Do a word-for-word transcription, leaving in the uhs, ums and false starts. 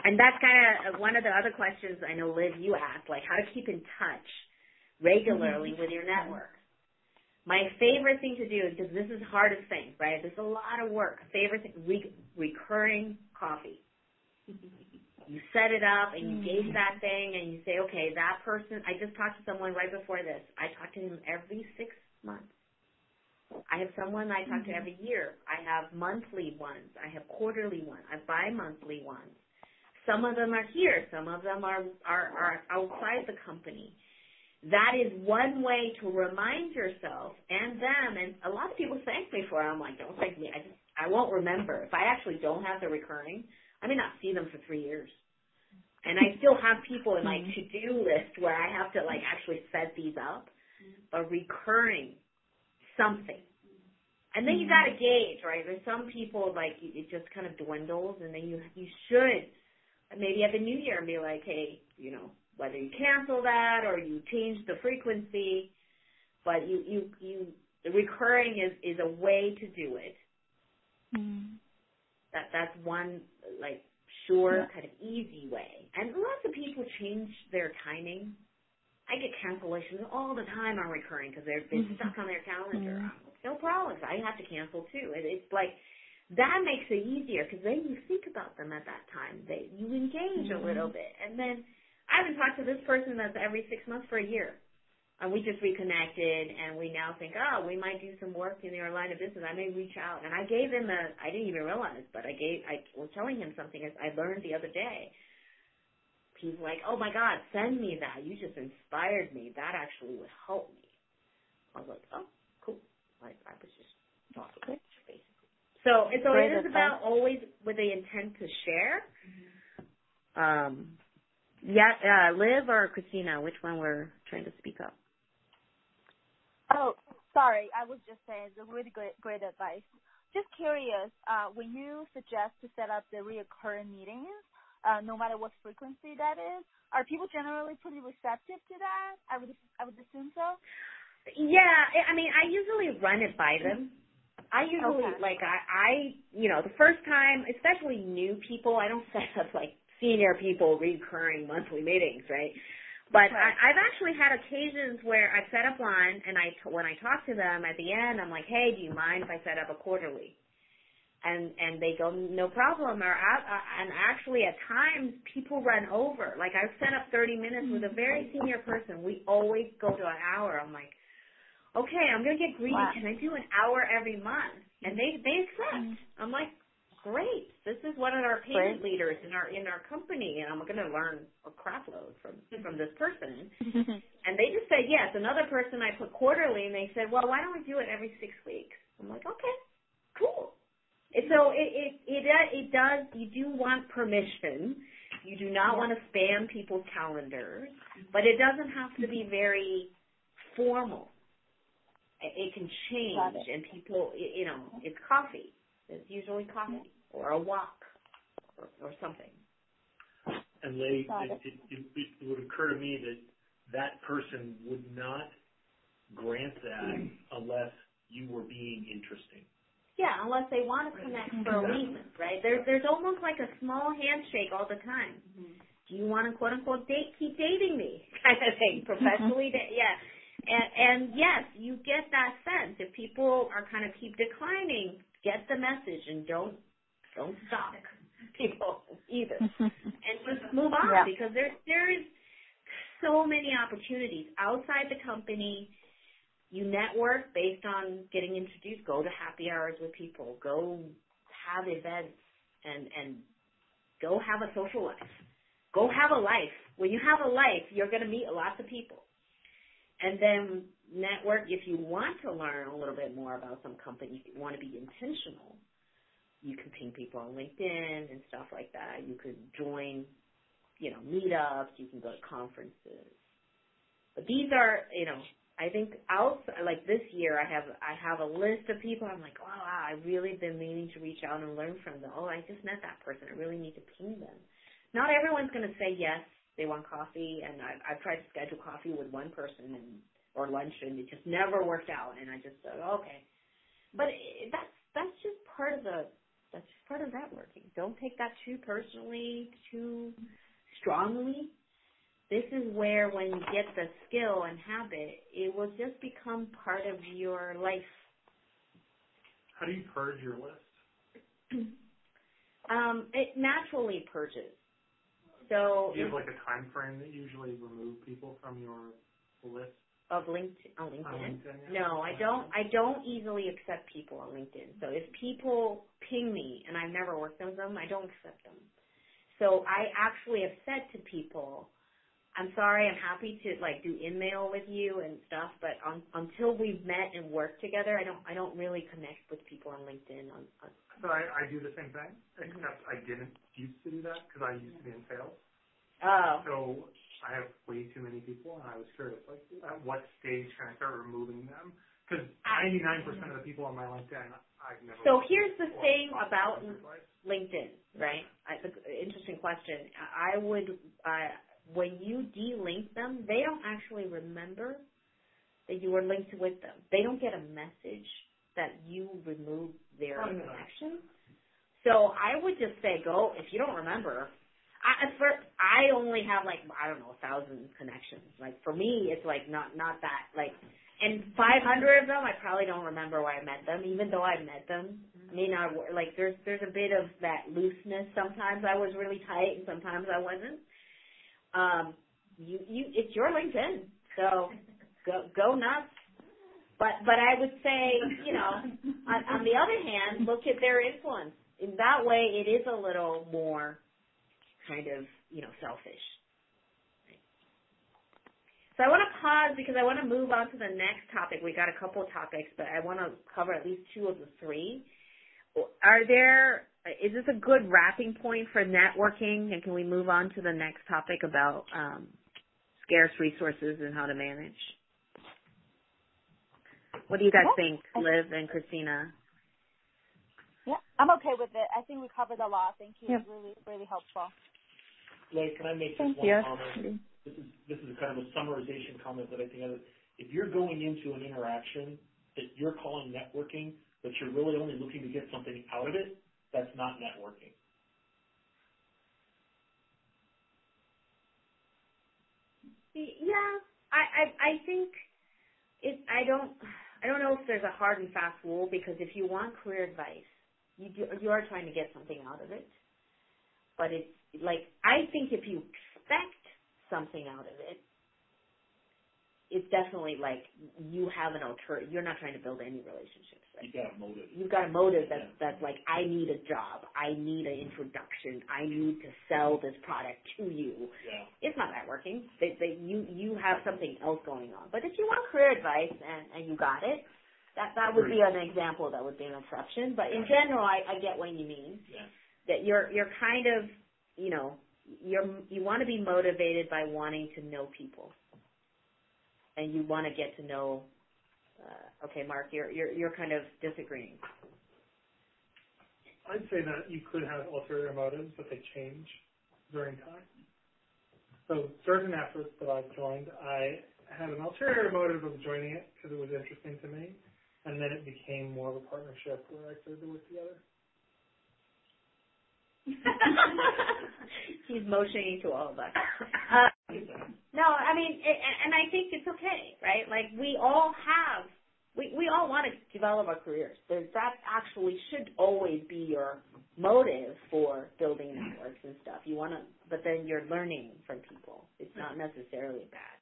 And that's kind of one of the other questions I know, Liv, you asked, like how to keep in touch regularly with your network. My favorite thing to do, because this is the hardest thing, right? There's a lot of work. Favorite thing, re- recurring coffee. You set it up and you gauge that thing and you say, okay, that person, I just talked to someone right before this. I talk to him every six months. I have someone I talk to every year. I have monthly ones. I have quarterly ones. I have bi-monthly ones. Some of them are here. Some of them are, are, are outside the company. That is one way to remind yourself and them, and a lot of people thank me for it. I'm like, don't thank me. I just, I won't remember. If I actually don't have the recurring, I may not see them for three years. And I still have people in my to-do list where I have to, like, actually set these up, but recurring something. And then you got to gauge, right? There's some people, like, it just kind of dwindles, and then you you should maybe at the new year be like, hey, you know, whether you cancel that or you change the frequency, but you, you, you the recurring is, is a way to do it. Mm. That That's one, like, sure, Yeah. kind of easy way. And lots of people change their timing. I get cancellations all the time on recurring because they've been Mm-hmm. stuck on their calendar. Mm. No problem. I have to cancel, too. It, it's like that makes it easier because then you think about them at that time. They, you engage mm-hmm. a little bit. And then I haven't talked to this person that's every six months for a year. And we just reconnected, and we now think, oh, we might do some work in your line of business. I may reach out. And I gave him a, I didn't even realize, but I gave, I was telling him something as I learned the other day. He's like, oh, my God, send me that. You just inspired me. That actually would help me. I was like, oh, cool. I, I was just talking, Good. basically. So, so Great it is advice. about always with the intent to share. Mm-hmm. Um. Yeah, uh, Liv or Christina, which one we're trying to speak up? Oh, sorry. I was just saying, it's a really great, great advice. Just curious, uh, when you suggest to set up the recurring meetings, uh, no matter what frequency that is, are people generally pretty receptive to that? I would, I would assume so. Yeah, I mean, I usually run it by them. I usually, Okay. like, I, I, you know, the first time, especially new people, I don't set up, like, senior people recurring monthly meetings, right? But right. I, I've actually had occasions where I've set up one, and I, when I talk to them at the end, I'm like, hey, do you mind if I set up a quarterly? And and they go, no problem. Or I, I, and actually, at times, people run over. Like, I've set up thirty minutes with a very senior person. We always go to an hour. I'm like, okay, I'm going to get greedy. Wow. Can I do an hour every month? And they, they accept. Mm-hmm. I'm like, great. This is one of our payment great. leaders in our in our company, and I'm going to learn a crap load from, from this person. And they just said yes. Another person I put quarterly, and they said, well, why don't we do it every six weeks? I'm like, okay, cool. And so it, it, it, it does, you do want permission. You do not yeah. want to spam people's calendars, but it doesn't have to be very formal. It can change, and people, you know, it's coffee. It's usually coffee or a walk or, or something. And Lei, it, it, it, it would occur to me that that person would not grant that unless you were being interesting. Yeah, unless they want to connect for a reason, right? There's there's almost like a small handshake all the time. Mm-hmm. Do you want to quote unquote date keep dating me kind of thing, professionally? da- yeah, and, and yes, you get that sense. If people are kind of keep declining, get the message and don't don't stop people either, and just move on yeah. because there there is so many opportunities outside the company. You network based on getting introduced. Go to happy hours with people. Go have events and, and go have a social life. Go have a life. When you have a life, you're going to meet lots of people. And then network, if you want to learn a little bit more about some company, if you want to be intentional, you can ping people on LinkedIn and stuff like that. You could join, you know, meetups. You can go to conferences. But these are, you know, I think out like this year, I have I have a list of people. I'm like, oh, wow, I've really been meaning to reach out and learn from them. Oh, I just met that person. I really need to ping them. Not everyone's going to say yes. They want coffee, and I, I've tried to schedule coffee with one person and or lunch, and it just never worked out. And I just said, okay, but it, that's that's just part of the That's just part of networking. Don't take that too personally, too strongly. This is where when you get the skill and habit, it will just become part of your life. How do you purge your list? um, it naturally purges. So do you have like a time frame that you usually remove people from your list? Of LinkedIn, on LinkedIn? On LinkedIn yeah. No, I don't. I don't easily accept people on LinkedIn. So if people ping me and I've never worked with them, I don't accept them. So I actually have said to people, I'm sorry, I'm happy to like do email with you and stuff, but on, until we've met and worked together, I don't. I don't really connect with people on LinkedIn. On, on so I, I do the same thing, except mm-hmm. I didn't used to do that because I used to be in sales. Oh. So I have way too many people, and I was curious, like, at what stage can I start removing them? Because ninety-nine percent of the people on my LinkedIn, I've never. So here's the thing about LinkedIn, right? I, the interesting question. I would, uh, when you de-link them, they don't actually remember that you were linked with them. They don't get a message that you removed their oh, connection. So I would just say, go, if you don't remember. I, for, I only have like, I don't know, a thousand connections. Like for me, it's like not, not that, like, and five hundred of them, I probably don't remember where I met them, even though I met them. I mean, I, like there's, there's a bit of that looseness. Sometimes I was really tight and sometimes I wasn't. Um, you, you, it's your LinkedIn, so go, go nuts. But, but I would say, you know, on, on the other hand, look at their influence. In that way, it is a little more kind of, you know, selfish. Right. So I want to pause because I want to move on to the next topic. We got a couple of topics, but I want to cover at least two of the three. Are there, is this a good wrapping point for networking? And can we move on to the next topic about um, scarce resources and how to manage? What do you guys think, Liv and Christina? Yeah, I'm okay with it. I think we covered a lot. Thank you. Yeah. Really, really helpful. Like, can I make just Thank one you. comment? This is this is kind of a summarization comment that I think of. If you're going into an interaction that you're calling networking, but you're really only looking to get something out of it, that's not networking. Yeah, I I, I think it. I don't. I don't know if there's a hard and fast rule because if you want career advice, you do, you are trying to get something out of it. But it's like, I think if you expect something out of it, it's definitely like you have an alternative. You're not trying to build any relationships. Right? You got a motive. You've got a motive that's, yeah. that's like, I need a job. I need an introduction. I need to sell this product to you. Yeah. It's not networking. They, they, you, you have something else going on. But if you want career advice and, and you got it, that, that would be an example. That would be an exception. But in general, I, I get what you mean. Yeah. That you're, you're kind of, you know, you're, you want to be motivated by wanting to know people. And you want to get to know, uh, okay, Mark, you're, you're, you're kind of disagreeing. I'd say that you could have ulterior motives, but they change during time. So certain efforts that I've joined, I had an ulterior motive of joining it because it was interesting to me, and then it became more of a partnership where I started to work together. He's motioning to all of us. Uh, no, I mean, it, and I think it's okay, right? Like we all have, we, we all want to develop our careers. There's, that actually should always be your motive for building networks and stuff. You want to, but then you're learning from people. It's not necessarily bad.